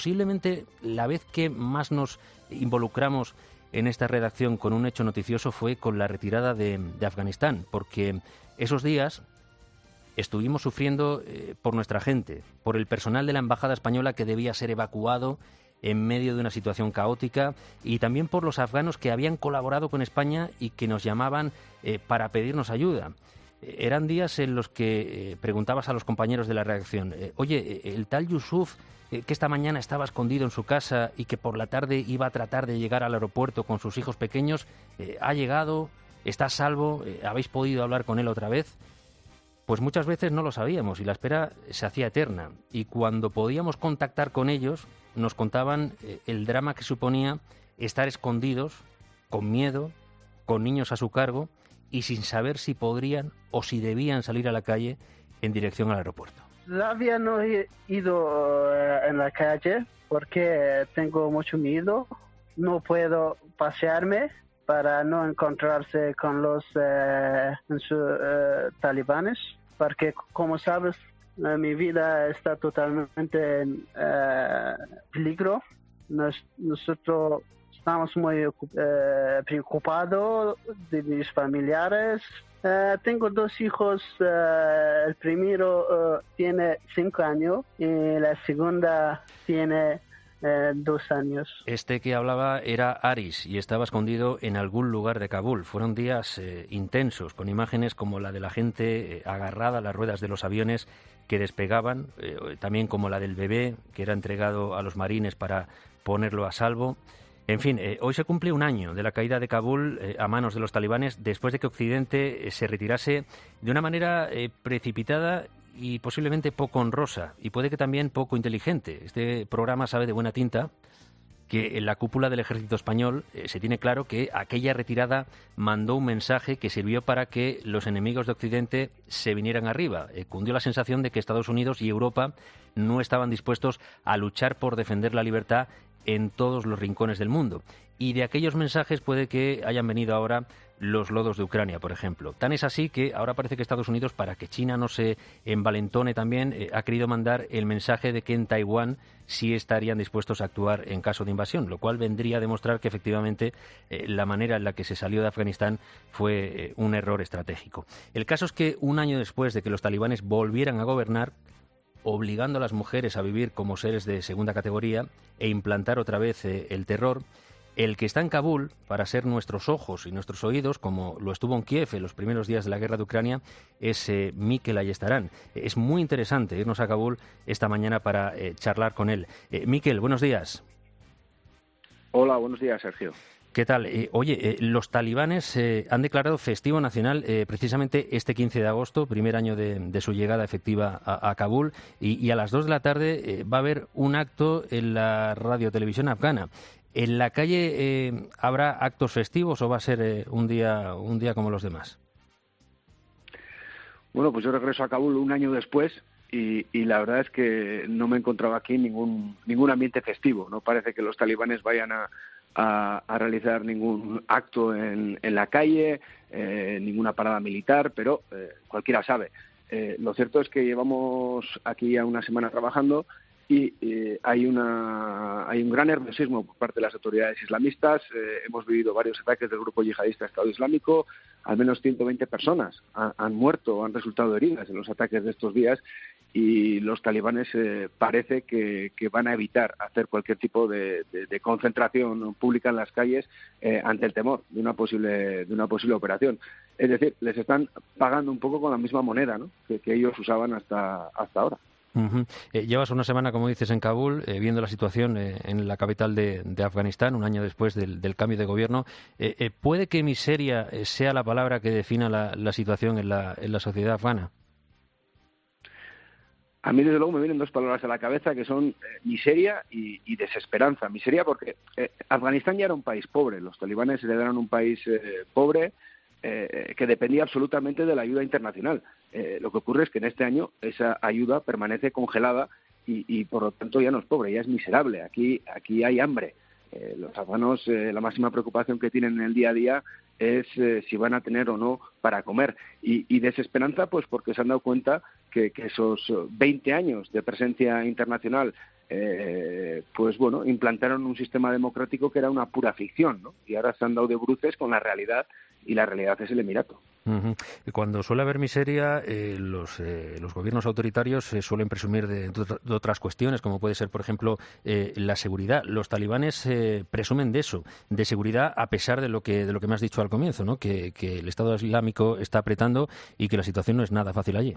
Posiblemente la vez que más nos involucramos en esta redacción con un hecho noticioso fue con la retirada de Afganistán, porque esos días estuvimos sufriendo por nuestra gente, por el personal de la embajada española que debía ser evacuado en medio de una situación caótica, y también por los afganos que habían colaborado con España y que nos llamaban para pedirnos ayuda. Eran días en los que preguntabas a los compañeros de la redacción, oye, el tal Yusuf, que esta mañana estaba escondido en su casa y que por la tarde iba a tratar de llegar al aeropuerto con sus hijos pequeños, ¿ha llegado? ¿Está a salvo? ¿Habéis podido hablar con él otra vez? Pues muchas veces no lo sabíamos y la espera se hacía eterna. Y cuando podíamos contactar con ellos, nos contaban el drama que suponía estar escondidos, con miedo, con niños a su cargo y sin saber si podrían o si debían salir a la calle en dirección al aeropuerto. Todavía no he ido en la calle porque tengo mucho miedo. No puedo pasearme para no encontrarse con los talibanes, porque como sabes, mi vida está totalmente en peligro. Nosotros estamos muy preocupados de mis familiares. Tengo 2 hijos. El primero tiene 5 años y la segunda tiene 2 años. Este que hablaba era Aris y estaba escondido en algún lugar de Kabul. Fueron días intensos, con imágenes como la de la gente agarrada a las ruedas de los aviones que despegaban, también como la del bebé que era entregado a los marines para ponerlo a salvo. En fin, hoy se cumple un año de la caída de Kabul a manos de los talibanes, después de que Occidente se retirase de una manera precipitada y posiblemente poco honrosa, y puede que también poco inteligente. Este programa sabe de buena tinta que en la cúpula del ejército español se tiene claro que aquella retirada mandó un mensaje que sirvió para que los enemigos de Occidente se vinieran arriba. Cundió la sensación de que Estados Unidos y Europa no estaban dispuestos a luchar por defender la libertad en todos los rincones del mundo. Y de aquellos mensajes puede que hayan venido ahora los lodos de Ucrania, por ejemplo. Tan es así que ahora parece que Estados Unidos, para que China no se envalentone también, ha querido mandar el mensaje de que en Taiwán sí estarían dispuestos a actuar en caso de invasión, lo cual vendría a demostrar que efectivamente la manera en la que se salió de Afganistán fue un error estratégico. El caso es que un año después de que los talibanes volvieran a gobernar, obligando a las mujeres a vivir como seres de segunda categoría e implantar otra vez el terror, el que está en Kabul para ser nuestros ojos y nuestros oídos, como lo estuvo en Kiev en los primeros días de la guerra de Ucrania, es Mikel Ayestarán. Es muy interesante irnos a Kabul esta mañana para charlar con él. Mikel, buenos días. Hola, buenos días, Sergio. ¿Qué tal? Oye, los talibanes han declarado festivo nacional precisamente este 15 de agosto, primer año de su llegada efectiva a Kabul, y a las 2 de la tarde va a haber un acto en la radiotelevisión afgana. ¿En la calle habrá actos festivos o va a ser un día como los demás? Bueno, pues yo regreso a Kabul un año después y la verdad es que no me encontraba aquí ningún ambiente festivo. No parece que los talibanes vayan a realizar ningún acto en la calle, ninguna parada militar, pero cualquiera sabe. Lo cierto es que llevamos aquí ya una semana trabajando y hay un gran nerviosismo por parte de las autoridades islamistas. Hemos vivido varios ataques del grupo yihadista Estado Islámico. Al menos 120 personas han muerto o han resultado heridas en los ataques de estos días, y los talibanes parece que van a evitar hacer cualquier tipo de concentración pública en las calles ante el temor de una posible operación. Es decir, les están pagando un poco con la misma moneda, ¿no?, que ellos usaban hasta ahora. Uh-huh. Llevas una semana, como dices, en Kabul, viendo la situación en la capital de Afganistán, un año después del cambio de gobierno. ¿Puede que miseria sea la palabra que defina la situación en la sociedad afgana? A mí, desde luego, me vienen 2 palabras a la cabeza, que son miseria y desesperanza. Miseria porque Afganistán ya era un país pobre. Los talibanes heredaron un país pobre, que dependía absolutamente de la ayuda internacional. Lo que ocurre es que en este año esa ayuda permanece congelada y por lo tanto ya no es pobre, ya es miserable. Aquí hay hambre. Los afganos, la máxima preocupación que tienen en el día a día es si van a tener o no para comer. Y desesperanza, pues porque se han dado cuenta que esos 20 años de presencia internacional pues bueno, implantaron un sistema democrático que era una pura ficción, ¿no? Y ahora se han dado de bruces con la realidad, y la realidad es el Emirato. Uh-huh. Cuando suele haber miseria, los gobiernos autoritarios suelen presumir de otras cuestiones, como puede ser, por ejemplo, la seguridad. Los talibanes presumen de eso, de seguridad, a pesar de lo que me has dicho al comienzo, ¿no? Que el Estado Islámico está apretando y que la situación no es nada fácil allí.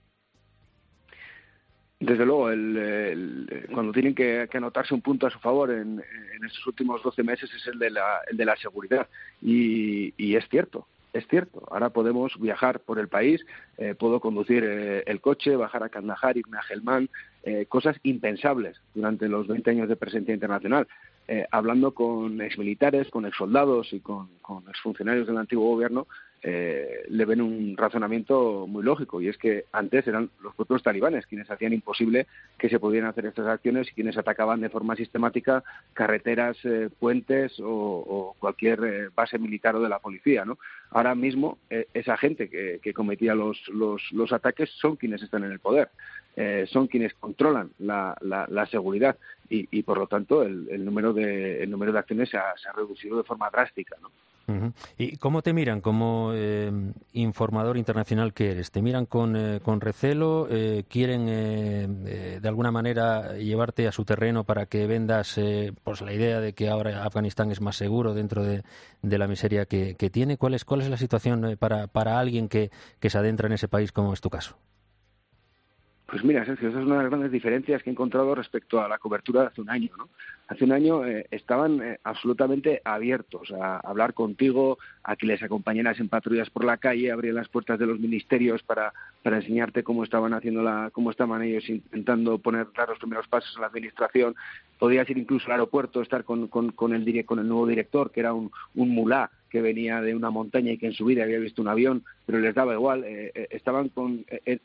Desde luego, cuando tienen que anotarse un punto a su favor en estos últimos 12 meses es el de la seguridad. Y es cierto. Es cierto, ahora podemos viajar por el país, puedo conducir el coche, bajar a Kandahar, irme a Helmand, cosas impensables durante los 20 años de presencia internacional. Hablando con exmilitares, con exsoldados y con exfuncionarios del antiguo gobierno, le ven un razonamiento muy lógico, y es que antes eran los propios talibanes quienes hacían imposible que se pudieran hacer estas acciones y quienes atacaban de forma sistemática carreteras, puentes o cualquier base militar o de la policía, ¿no? Ahora mismo esa gente que cometía los ataques son quienes están en el poder, son quienes controlan la seguridad y por lo tanto el número de acciones se ha reducido de forma drástica, ¿no? Uh-huh. ¿Y cómo te miran como informador internacional que eres? ¿Te miran con recelo? ¿Quieren de alguna manera llevarte a su terreno para que vendas pues la idea de que ahora Afganistán es más seguro dentro de la miseria que tiene? ¿Cuál es la situación para alguien que se adentra en ese país como es tu caso? Pues mira, Sergio, esa es una de las grandes diferencias que he encontrado respecto a la cobertura de hace un año, ¿no? Hace un año estaban absolutamente abiertos a hablar contigo, a que les acompañaras en patrullas por la calle, abrían las puertas de los ministerios para enseñarte cómo estaban ellos intentando dar los primeros pasos en la administración. Podías ir incluso al aeropuerto, estar con el nuevo director, que era un mulá que venía de una montaña y que en su vida había visto un avión, pero les daba igual. Estaban con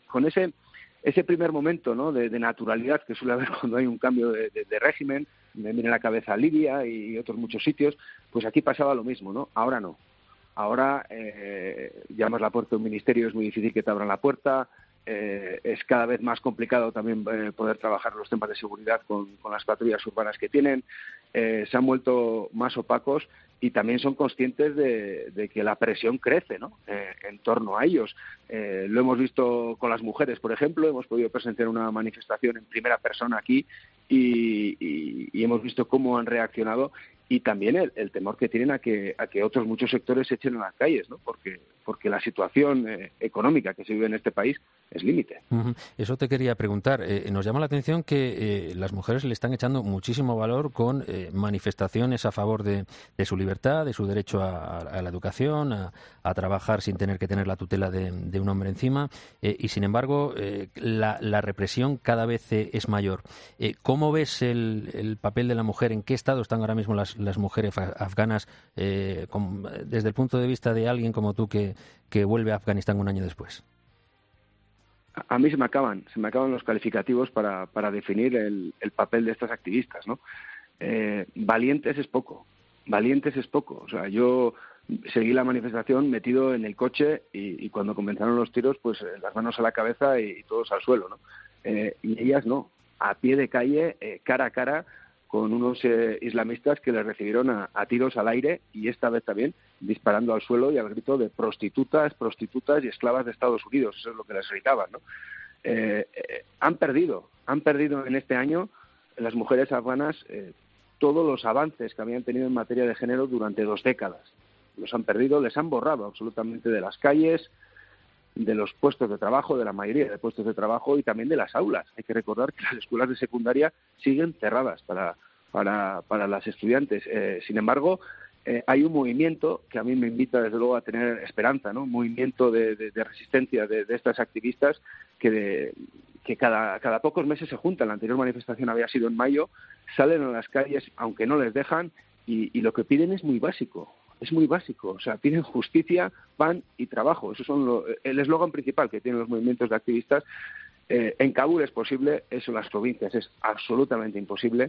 ese primer momento, ¿no?, de naturalidad que suele haber cuando hay un cambio de régimen. Me viene a la cabeza Libia y otros muchos sitios. Pues aquí pasaba lo mismo, ¿no? Ahora no. Ahora llamas la puerta de un ministerio, es muy difícil que te abran la puerta. Es cada vez más complicado también poder trabajar los temas de seguridad con las patrullas urbanas que tienen. Se han vuelto más opacos y también son conscientes de que la presión crece, ¿no?, en torno a ellos. Lo hemos visto con las mujeres, por ejemplo. Hemos podido presenciar una manifestación en primera persona aquí y hemos visto cómo han reaccionado, y también el temor que tienen a que otros muchos sectores se echen a las calles, ¿no? Porque la situación económica que se vive en este país es límite. Uh-huh. Eso te quería preguntar. Nos llama la atención que las mujeres le están echando muchísimo valor con manifestaciones a favor de su libertad, de su derecho a la educación, a trabajar sin tener que tener la tutela de un hombre encima, y sin embargo la represión cada vez es mayor. ¿Cómo ves el papel de la mujer? ¿En qué estado están ahora mismo las mujeres afganas desde el punto de vista de alguien como tú que vuelve a Afganistán un año después? A mí se me acaban los calificativos para definir el papel de estas activistas, ¿no? Valientes es poco. O sea, yo seguí la manifestación metido en el coche y cuando comenzaron los tiros, pues las manos a la cabeza y todos al suelo, ¿no? Y ellas no, a pie de calle, cara a cara, con unos islamistas que les recibieron a tiros al aire, y esta vez también disparando al suelo y al grito de prostitutas y esclavas de Estados Unidos. Eso es lo que les gritaban, ¿no? Han perdido en este año las mujeres afganas todos los avances que habían tenido en materia de género durante 2 décadas. Los han perdido, les han borrado absolutamente de las calles, de los puestos de trabajo, de la mayoría de puestos de trabajo, y también de las aulas. Hay que recordar que las escuelas de secundaria siguen cerradas para las estudiantes. Sin embargo, hay un movimiento que a mí me invita desde luego a tener esperanza, ¿no? Un movimiento de resistencia de estas activistas que cada pocos meses se juntan. La anterior manifestación había sido en mayo, salen a las calles aunque no les dejan, y lo que piden es muy básico. O sea, piden justicia, pan y trabajo. Eso son el eslogan principal que tienen los movimientos de activistas. En Kabul es posible, eso en las provincias es absolutamente imposible.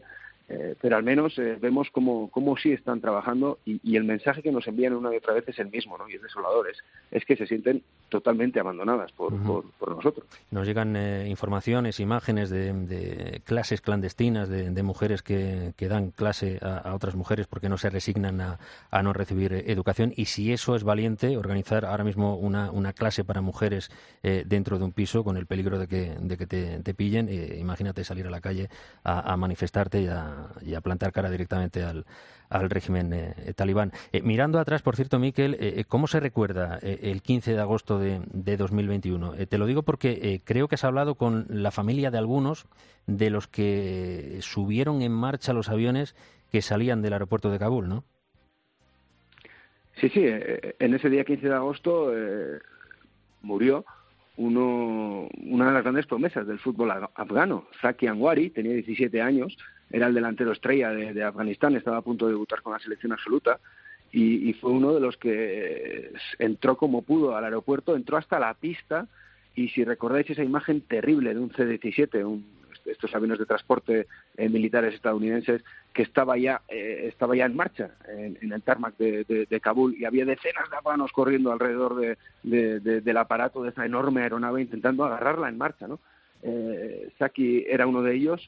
pero al menos vemos cómo sí están trabajando y el mensaje que nos envían una y otra vez es el mismo, ¿no? Y es desolador, es que se sienten totalmente abandonadas por nosotros. Nos llegan informaciones, imágenes de clases clandestinas de mujeres que dan clase a otras mujeres porque no se resignan a no recibir educación, y si eso es valiente, organizar ahora mismo una clase para mujeres dentro de un piso con el peligro de que te pillen, imagínate salir a la calle a manifestarte y a plantar cara directamente al régimen talibán. Mirando atrás, por cierto, Miquel, ¿cómo se recuerda el 15 de agosto de 2021? Te lo digo porque creo que has hablado con la familia de algunos de los que subieron en marcha los aviones que salían del aeropuerto de Kabul, ¿no? Sí, en ese día 15 de agosto murió una de las grandes promesas del fútbol afgano. Zaki Anwari tenía 17 años, era el delantero estrella de Afganistán, estaba a punto de debutar con la selección absoluta y fue uno de los que entró como pudo al aeropuerto, entró hasta la pista, y si recordáis esa imagen terrible de un C-17, estos aviones de transporte militares estadounidenses, que estaba ya en marcha en el tarmac de Kabul, y había decenas de afganos corriendo alrededor del aparato de esa enorme aeronave intentando agarrarla en marcha, ¿no? Zaki era uno de ellos.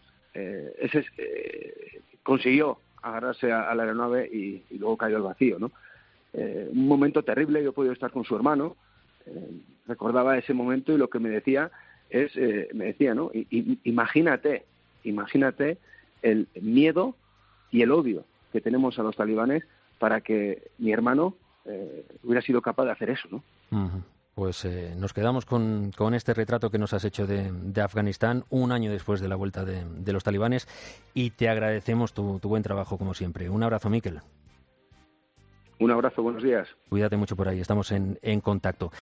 Consiguió agarrarse a la aeronave y luego cayó al vacío, ¿no? Un momento terrible. Yo he podido estar con su hermano, recordaba ese momento, y lo que me decía ¿no? Imagínate el miedo y el odio que tenemos a los talibanes para que mi hermano hubiera sido capaz de hacer eso, ¿no? Uh-huh. Pues nos quedamos con este retrato que nos has hecho de Afganistán un año después de la vuelta de los talibanes, y te agradecemos tu buen trabajo como siempre. Un abrazo, Miquel. Un abrazo, buenos días. Cuídate mucho por ahí, estamos en contacto.